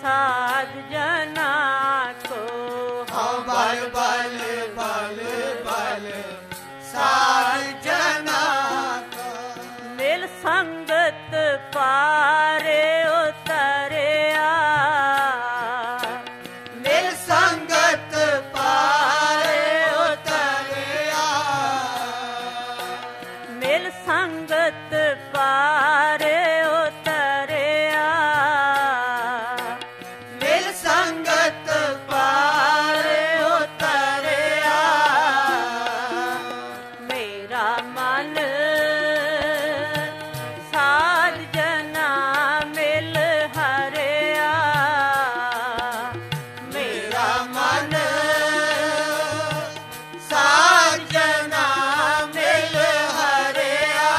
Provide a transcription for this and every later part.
साध जना को बल बल बल बल साध जना को मिल संगत पारे उतरिया मिल संगत पारे उतरिया मिल संगत पारे उतरिया मिल संगत पारे उतरिया मेरा मन साध जना मिल हरिया मेरा मन साध जना मिल हरिया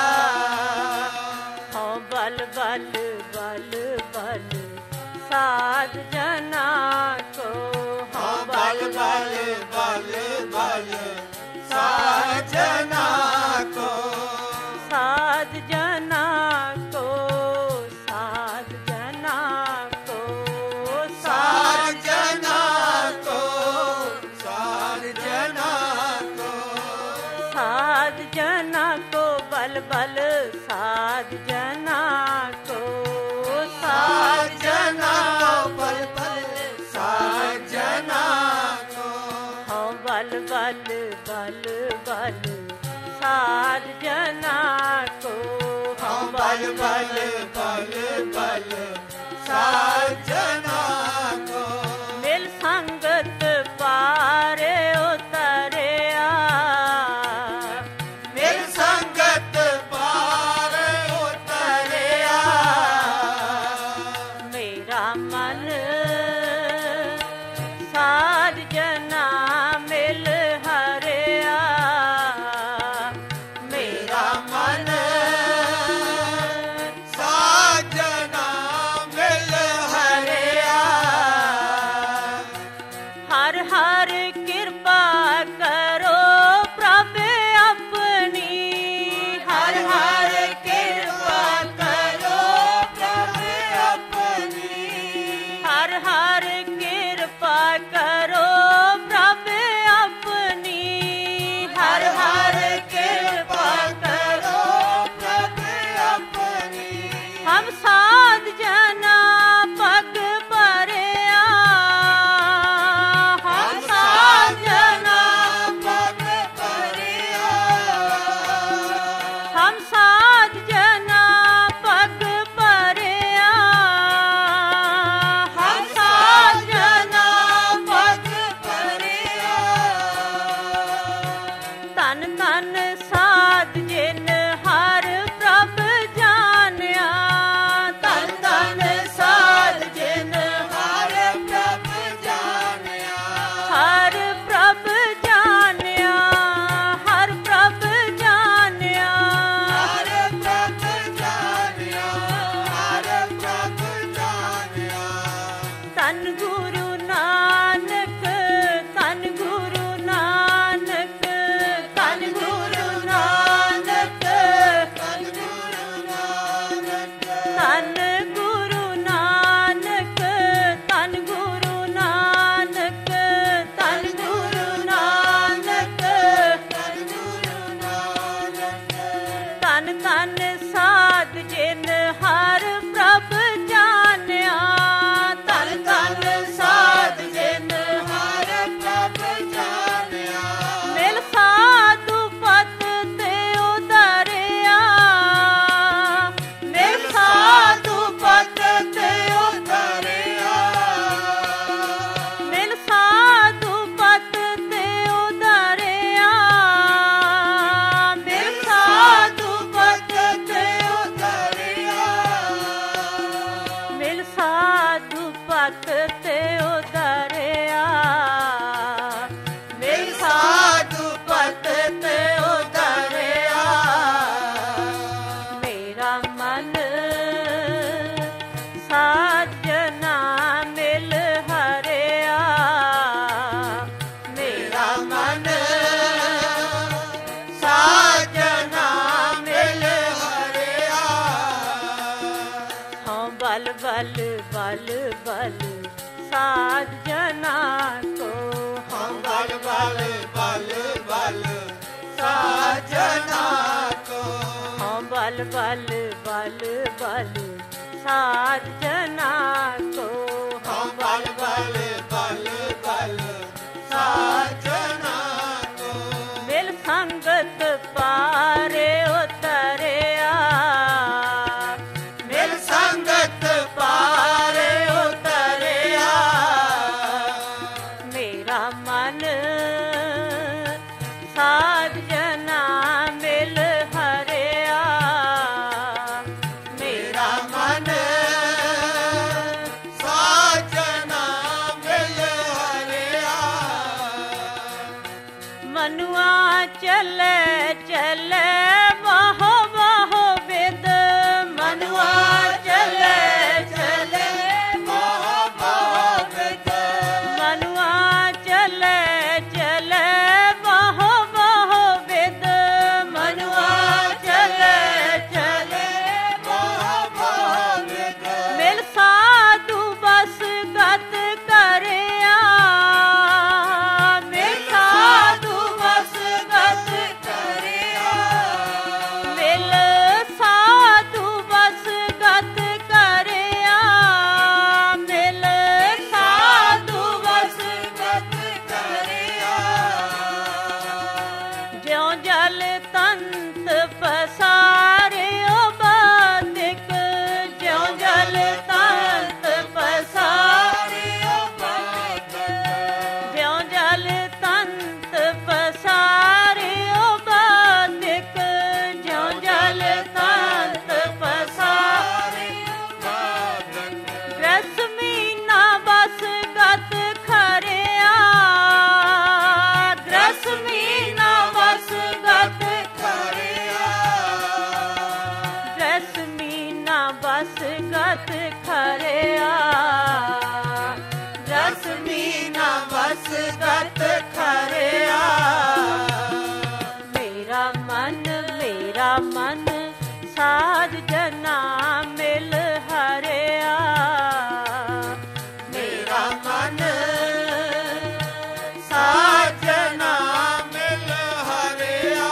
हो बल बल बल बल साध जना को हो बल बल बल बल साध जना को साध जना को साध जना को साध जना को साध जना को साध जना को बल बल साध जना को साध जना को बल बल साध जना को हो बल बल बल बल साध जना को हो बल बल बल बल साध जना को मिल संगत पारे उतरिया मिल संगत पारे उतरिया मेरा मन साध जना मिल हरिया मेरा मन साध जना मिल हरिया ਬਲ ਬਲ ਬਲ ਸਾਜਣਾ ਕੋ। ਹਉ ਬਲ ਬਲ ਬਲ ਬਲ ਸਾਜਣਾ ਕੋ। ਹਉ ਬਲ ਬਲ ਬਲ ਬਲ ਸਾਜਣਾ ਕੋ। ਮਿਲ ਸੰਗਤ ਪਾਰੇ ਉਤਰਿਆ, ਮਿਲ ਸੰਗਤ ਪਾਰੇ ਉਤਰਿਆ। ਮੇਰਾ ਮਨ ਸਾਜਣਾ ਮਿਲ ਹਰਿਆ। ਮੇਰਾ ਮਨ ਸਾਜਣਾ ਮਿਲ ਹਰਿਆ। ਮਨੁਆ ਚੱਲੇ ਚੱਲੇ ਬਹੁ ਬਹੁ ਵਿਦ। ਮਨੁਆ ਚੱਲੇ ਚੱਲੇ ਬਹੁ ਬਹੁ ਵਿਦ। ਮਨੁਆ ਚੱਲੇ ਚੱਲੇ ਬਹੁ ਬਹੁ ਵਿਦ। ਮਨੁਆ ਚੱਲੇ ਚੱਲੇ ਬਹੁ ਬਹੁ ਵਿਦ। ਮਿਲ ਸਾਧੂ ਬਸ ਗਤ ਕਰਿਆ। ਮਿਲ ਸਾਧੂ ਬਸ ਗਤ ਕਰਿਆ। ਮਿਲ ਸਾਧੂ ਬਸ ਗਤ ਕਰਿਆ। ਮਿਲ ਸਾਧੂ ਬਸ ਗਤ ਕਰਿਆ। ਜਿਉ ਜਲ ਤੰਤ ਪਸਾਰਿਓ ਬਾਦਿਕ। ਜਿਉ ਜਲ ਤੰਤ ਪਸਾਰਿਓ ਬਾਦਿਕ। ਜਿਉ ਜਲ ਤੰਤ ਪਸਾਰਿਓ ਬਾਦਿਕ। ਜਿਉ ਜਲ ਤੰਤ ਪਸਾਰਿਓ ਬਾਦਕ। ਗ੍ਰਸ ਮੀਨਾ ਬਸ ਗਤ ਖਰਿਆ। ਗ੍ਰਸ ਮੀਨਾ ਬਸ ਗਤ ਕਰਿਆ। ਗ੍ਰਸ ਮੀਨਾ ਬਸ ਗਤ ਖਰਿਆ। ਗ੍ਰਸ ਮੀਨਾ ਬਸ ਗਤ ਖਰਿਆ। ਮੇਰਾ ਮਨ ਸਾਧ ਜਨਾ ਮਿਲ ਹਰਿਆ। ਮੇਰਾ ਮਨ ਸਾਜਣਾ ਮਿਲ ਹਰਿਆ।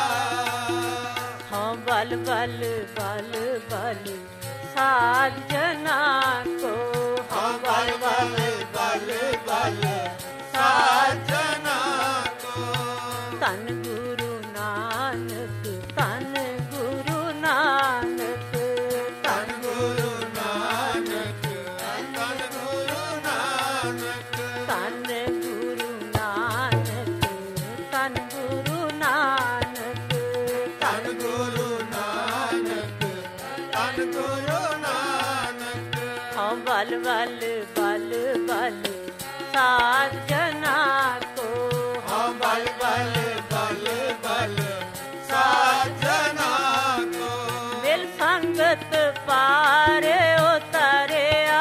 ਹਉ ਬਲ ਬਲ ਬਲ ਬਲ ਸਾਧ ਜਨਾ ਕੋ। ਹਉ ਬਲ ਬਲ ਬਲ ਬਲ ਸਾਜਣਾ ਕੋ। ਧੰਨ ਗੁਰੂ ਨਾਨਕ, ਧੰਨ ਗੁਰੂ ਨਾਨਕ, ਧੰਨ ਗੁਰੂ ਨਾਨਕ, ਧੰਨ ਗੁਰੂ ਨਾਨਕ। ਧੰਨ ਗੁਰੂ ਨਾਨਕ, ਧੰਨ ਗੁਰੂ ਨਾਨਕ। ਧੰਨ ਗੁਰੂ ਨਾਨਕ, ਧੰਨ ਗੁਰੂ ਨਾਨਕ। ਹਉ ਬਲ ਬਲ ਬਲ ਬਲ ਸਾਧ ਜਨਾ ਕੋ। ਹਉ ਬਲ ਬਲ ਬਲ ਬਲ ਸਾਜਣਾ ਕੋ। ਮਿਲ ਸੰਗਤ ਪਾਰੇ ਉਤਰਿਆ।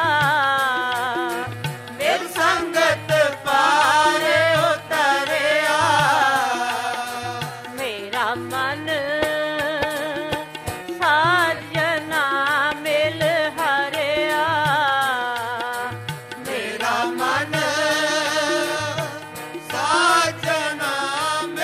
ਮਿਲ ਸੰਗਤ ਪਾਰੇ ਉਤਰਿਆ। ਮੇਰਾ ਮਨ ਸਾਜਣਾ ਮਿਲ ਹਰਿਆ। ਮੇਰਾ ਮਨ ਸਾਜਣਾ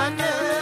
मन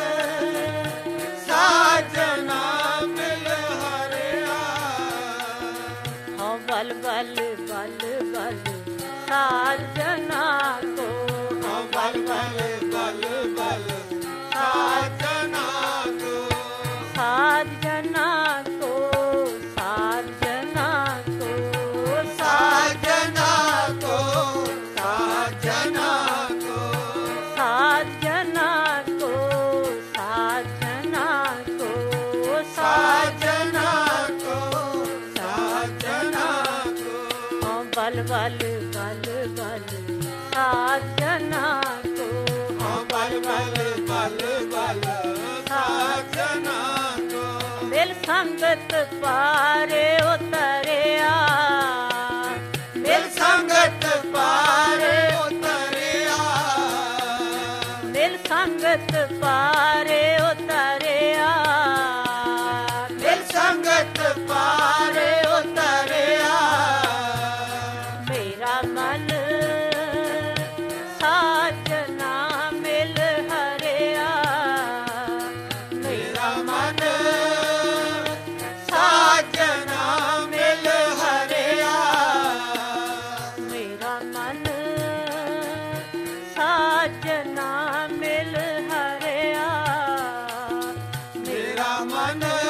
साजना मिल हरिया। हाँ बल बल बल बल साजना को, हाँ बल बल बल बल साजना को, साजना को, साजना को, साजना को, साजना को, साजना को, साजना को, साजना को, साजना को। हाँ बल बल बल बल साजना को, हाँ बल बल बल बल साजना को। मिल संगत पारे उतरिया, मिल संगत पारे उतरिया, मिल संगत पारे उतरिया, मिल संगत पारे उतरिया। मेरा मन साजना मिल हरिया, मेरा मन साजना मिल हरिया, मेरा मन साजना मिल हरिया, मेरा मन